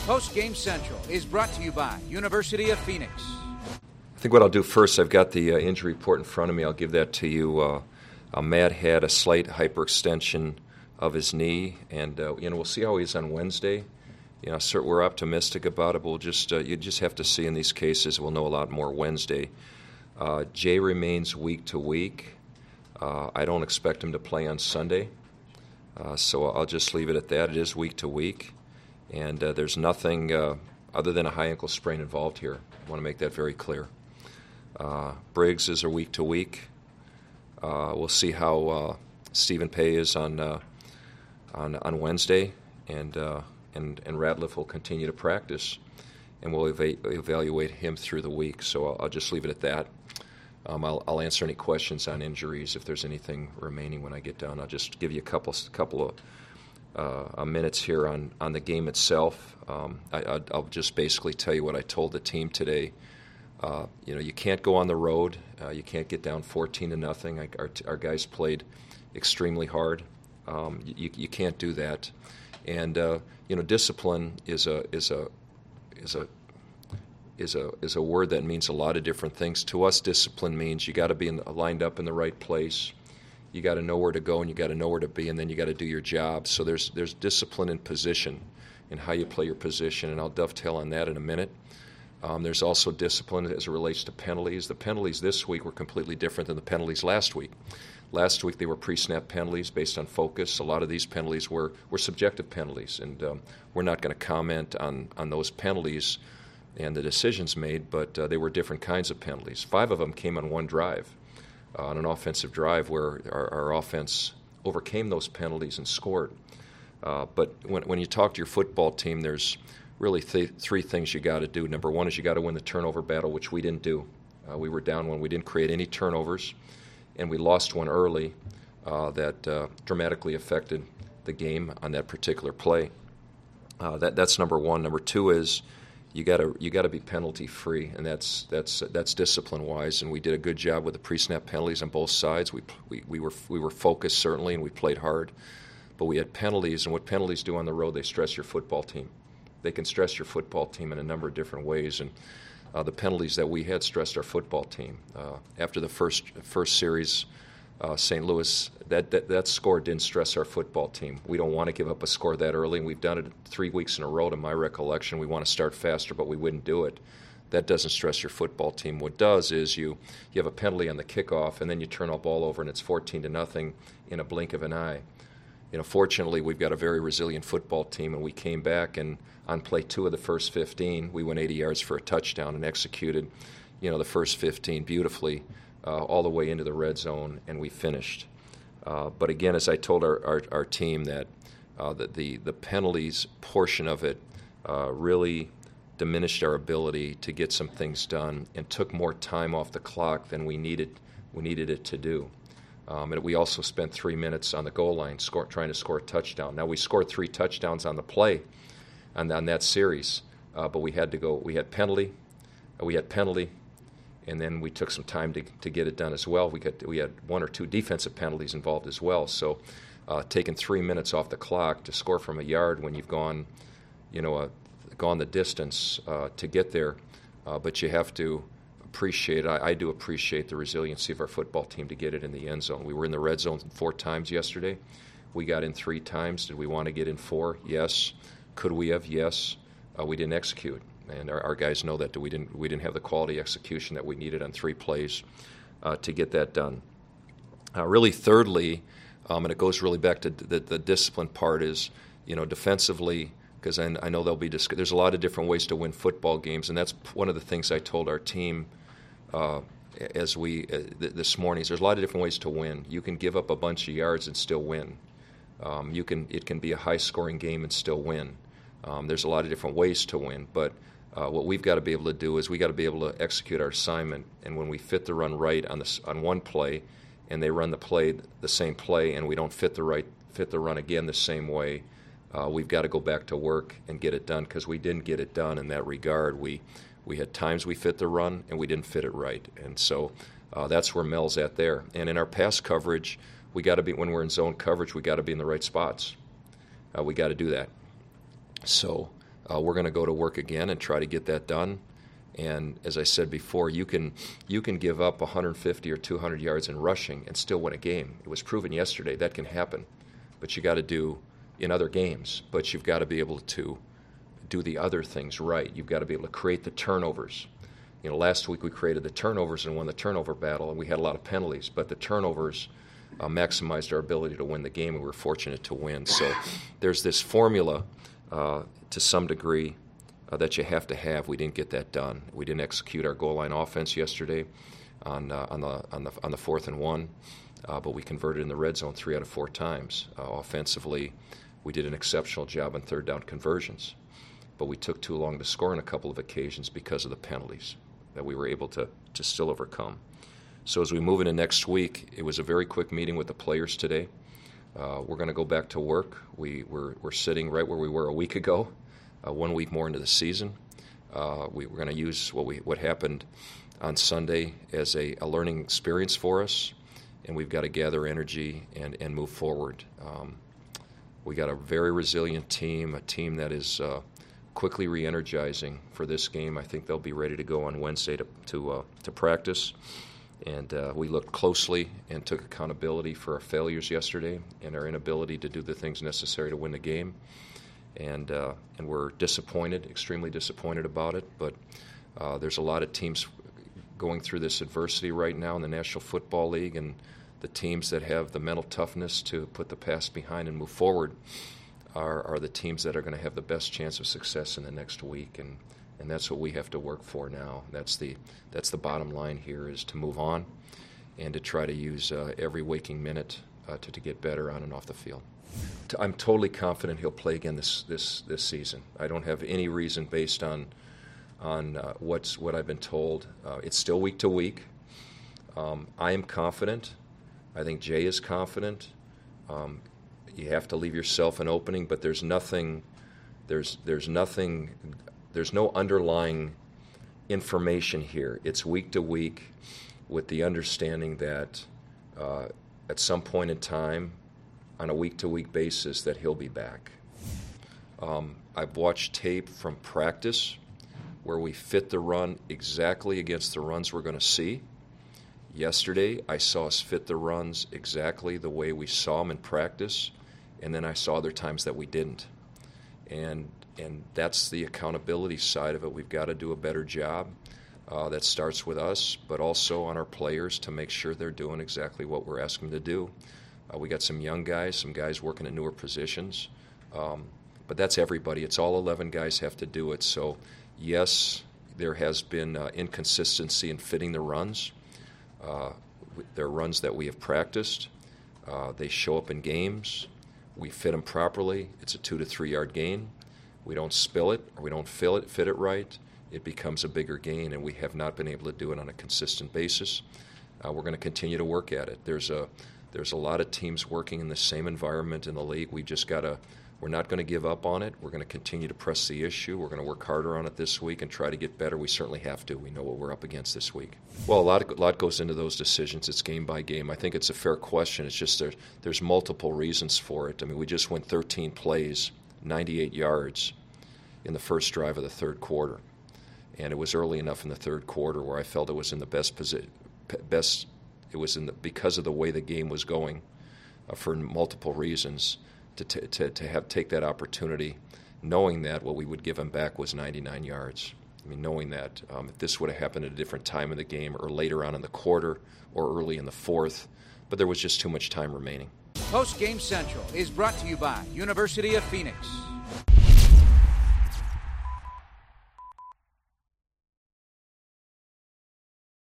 Post Game Central is brought to you by University of Phoenix. I think what I'll do first, I've got the injury report in front of me. I'll give that to you. Matt had a slight hyperextension of his knee, and we'll see how he is on Wednesday. So we're optimistic about it, but you just have to see in these cases. We'll know a lot more Wednesday. Jay remains week to week. I don't expect him to play on Sunday, so I'll just leave it at that. It is week to week, and there's nothing other than a high ankle sprain involved here. I want to make that very clear. Briggs is a week to week. We'll see how Stephen Pay is on Wednesday, and Ratliff will continue to practice, and we'll evaluate him through the week. So I'll just leave it at that. I'll answer any questions on injuries if there's anything remaining when I get down. I'll just give you a couple of minutes here on the game itself. I'll just basically tell you what I told the team today. You can't go on the road. You can't get down 14-0. Our guys played extremely hard. You can't do that. And discipline is a word that means a lot of different things. To us, discipline means you got to be lined up in the right place. You got to know where to go, and you got to know where to be, and then you got to do your job. So there's discipline in position, and how you play your position, and I'll dovetail on that in a minute. There's also discipline as it relates to penalties. The penalties this week were completely different than the penalties last week. Last week they were pre-snap penalties based on focus. A lot of these penalties were subjective penalties, and we're not going to comment on those penalties and the decisions made, but they were different kinds of penalties. 5 of them came on one drive, on an offensive drive where our offense overcame those penalties and scored. But when you talk to your football team, there's really 3 things you got to do. Number one is you got to win the turnover battle, which we didn't do. We were down one. We didn't create any turnovers, and we lost one early that dramatically affected the game on that particular play. That's number one. Number 2 is you got to be penalty free, and that's discipline wise. And we did a good job with the pre-snap penalties on both sides. We were focused certainly, and we played hard, but we had penalties. And what penalties do on the road, they stress your football team. They can stress your football team in a number of different ways, and the penalties that we had stressed our football team. After the first series, St. Louis, that score didn't stress our football team. We don't want to give up a score that early, and we've done it 3 weeks in a row, to my recollection. We want to start faster, but we wouldn't do it. That doesn't stress your football team. What does is you have a penalty on the kickoff, and then you turn a ball over, and it's 14-0 in a blink of an eye. Fortunately, we've got a very resilient football team, and we came back, and on play 2 of the first 15, we went 80 yards for a touchdown and executed, the first 15 beautifully all the way into the red zone, and we finished. But again, as I told our team, that the penalties portion of it really diminished our ability to get some things done and took more time off the clock than we needed it to do. And we also spent 3 minutes on the goal line trying to score a touchdown. Now, we scored 3 touchdowns on the play on that series, but we had penalty, and then we took some time to get it done as well. We had 1 or 2 defensive penalties involved as well. So taking 3 minutes off the clock to score from a yard when you've gone the distance to get there, but you have to appreciate. I do appreciate the resiliency of our football team to get it in the end zone. We were in the red zone 4 times yesterday. We got in 3 times. Did we want to get in 4? Yes. Could we have? Yes. We didn't execute, and our guys know that we didn't have the quality execution that we needed on 3 plays to get that done. Really, thirdly, and it goes really back to the discipline part, is defensively, because I know there's a lot of different ways to win football games, and that's one of the things I told our team this morning. There's a lot of different ways to win. You can give up a bunch of yards and still win. It can be a high-scoring game and still win. There's a lot of different ways to win, but what we've got to be able to do is we got to be able to execute our assignment. And when we fit the run right on one play, and they run the same play, and we don't fit the run again the same way, we've got to go back to work and get it done, because we didn't get it done in that regard. We had times we fit the run and we didn't fit it right, and so that's where Mel's at there. And in our pass coverage, we got to be, when we're in zone coverage, we got to be in the right spots. We got to do that. So We're going to go to work again and try to get that done. And as I said before, you can give up 150 or 200 yards in rushing and still win a game. It was proven yesterday that can happen, but you got to do in other games. But you've got to be able to do the other things right. You've got to be able to create the turnovers. Last week we created the turnovers and won the turnover battle, and we had a lot of penalties. But the turnovers maximized our ability to win the game, and we were fortunate to win. So there's this formula to some degree that you have to have. We didn't get that done. We didn't execute our goal line offense yesterday on the 4th and 1, but we converted in the red zone 3 out of 4 times. Offensively, we did an exceptional job on third down conversions, but we took too long to score on a couple of occasions because of the penalties that we were able to still overcome. So as we move into next week, it was a very quick meeting with the players today. We're going to go back to work. We're sitting right where we were a week ago. 1 week more into the season. We're going to use what happened on Sunday as a learning experience for us, and we've got to gather energy and move forward. We got a very resilient team, a team that is quickly re-energizing for this game. I think they'll be ready to go on Wednesday to practice. And we looked closely and took accountability for our failures yesterday and our inability to do the things necessary to win the game. And we're disappointed, extremely disappointed about it. But there's a lot of teams going through this adversity right now in the National Football League, and the teams that have the mental toughness to put the past behind and move forward are the teams that are going to have the best chance of success in the next week. And that's what we have to work for now. That's the bottom line here, is to move on and to try to use every waking minute to get better on and off the field. I'm totally confident he'll play again this season. I don't have any reason based on what I've been told. It's still week to week. I am confident. I think Jay is confident. You have to leave yourself an opening, but there's no underlying information here. It's week to week with the understanding that at some point in time, on a week-to-week basis, that he'll be back. I've watched tape from practice where we fit the run exactly against the runs we're going to see. Yesterday, I saw us fit the runs exactly the way we saw them in practice, and then I saw other times that we didn't. And that's the accountability side of it. We've got to do a better job. That starts with us, but also on our players to make sure they're doing exactly what we're asking them to do. We got some young guys, some guys working in newer positions, but that's everybody. It's all 11 guys have to do it. So, yes, there has been inconsistency in fitting the runs. There are runs that we have practiced. They show up in games. We fit them properly. It's a 2 to 3 yard gain. We don't spill it or we don't fit it right. It becomes a bigger gain, and we have not been able to do it on a consistent basis. We're going to continue to work at it. There's a lot of teams working in the same environment in the league. We're not going to give up on it. We're going to continue to press the issue. We're going to work harder on it this week and try to get better. We certainly have to. We know what we're up against this week. Well, a lot goes into those decisions. It's game by game. I think it's a fair question. It's just there's multiple reasons for it. I mean, we just went 13 plays, 98 yards in the first drive of the third quarter. And it was early enough in the third quarter where I felt it was in the best position. Because of the way the game was going, for multiple reasons, to take that opportunity, knowing that what we would give him back was 99 yards. I mean, knowing that if this would have happened at a different time in the game, or later on in the quarter, or early in the fourth, but there was just too much time remaining. Post Game Central is brought to you by University of Phoenix.